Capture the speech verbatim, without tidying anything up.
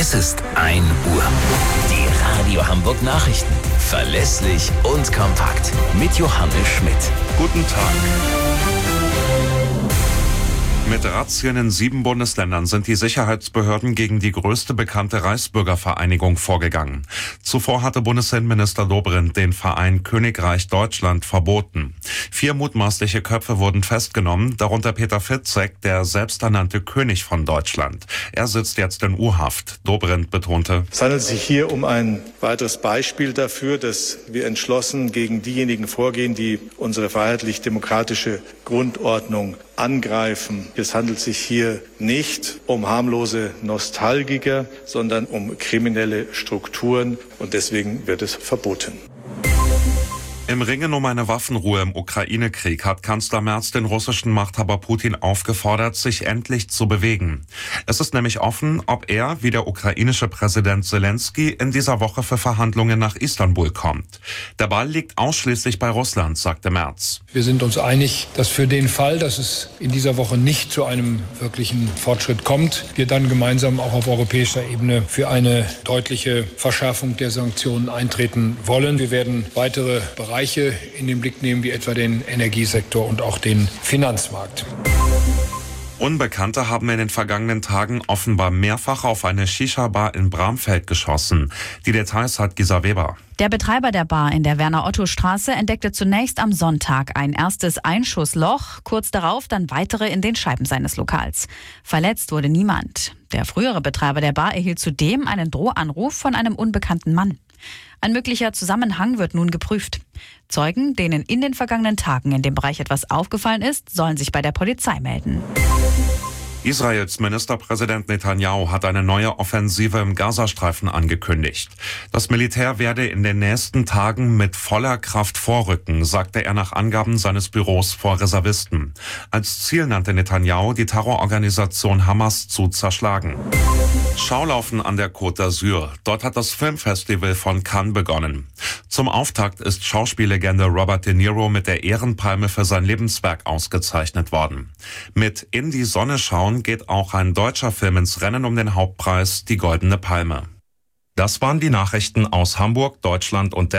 Es ist ein Uhr. Die Radio Hamburg Nachrichten. Verlässlich und kompakt. Mit Johannes Schmidt. Guten Tag. Mit Razzien in sieben Bundesländern sind die Sicherheitsbehörden gegen die größte bekannte Reichsbürgervereinigung vorgegangen. Zuvor hatte Bundesinnenminister Dobrindt den Verein Königreich Deutschland verboten. Vier mutmaßliche Köpfe wurden festgenommen, darunter Peter Fitzek, der selbsternannte König von Deutschland. Er sitzt jetzt in U-Haft. Dobrindt betonte: Es handelt sich hier um ein weiteres Beispiel dafür, dass wir entschlossen gegen diejenigen vorgehen, die unsere freiheitlich-demokratische Grundordnung angreifen. Es handelt sich hier nicht um harmlose Nostalgiker, sondern um kriminelle Strukturen, und deswegen wird es verboten. Im Ringen um eine Waffenruhe im Ukraine-Krieg hat Kanzler Merz den russischen Machthaber Putin aufgefordert, sich endlich zu bewegen. Es ist nämlich offen, ob er, wie der ukrainische Präsident Zelensky, in dieser Woche für Verhandlungen nach Istanbul kommt. Der Ball liegt ausschließlich bei Russland, sagte Merz. Wir sind uns einig, dass für den Fall, dass es in dieser Woche nicht zu einem wirklichen Fortschritt kommt, wir dann gemeinsam auch auf europäischer Ebene für eine deutliche Verschärfung der Sanktionen eintreten wollen. Wir werden weitere Bereiche in den Blick nehmen, wie etwa den Energiesektor und auch den Finanzmarkt. Unbekannte haben in den vergangenen Tagen offenbar mehrfach auf eine Shisha-Bar in Bramfeld geschossen. Die Details hat Gisa Weber. Der Betreiber der Bar in der Werner-Otto-Straße entdeckte zunächst am Sonntag ein erstes Einschussloch, kurz darauf dann weitere in den Scheiben seines Lokals. Verletzt wurde niemand. Der frühere Betreiber der Bar erhielt zudem einen Drohanruf von einem unbekannten Mann. Ein möglicher Zusammenhang wird nun geprüft. Zeugen, denen in den vergangenen Tagen in dem Bereich etwas aufgefallen ist, sollen sich bei der Polizei melden. Israels Ministerpräsident Netanyahu hat eine neue Offensive im Gazastreifen angekündigt. Das Militär werde in den nächsten Tagen mit voller Kraft vorrücken, sagte er nach Angaben seines Büros vor Reservisten. Als Ziel nannte Netanyahu, die Terrororganisation Hamas zu zerschlagen. Schaulaufen an der Côte d'Azur. Dort hat das Filmfestival von Cannes begonnen. Zum Auftakt ist Schauspiellegende Robert De Niro mit der Ehrenpalme für sein Lebenswerk ausgezeichnet worden. Mit In die Sonne schauen geht auch ein deutscher Film ins Rennen um den Hauptpreis, die Goldene Palme. Das waren die Nachrichten aus Hamburg, Deutschland und der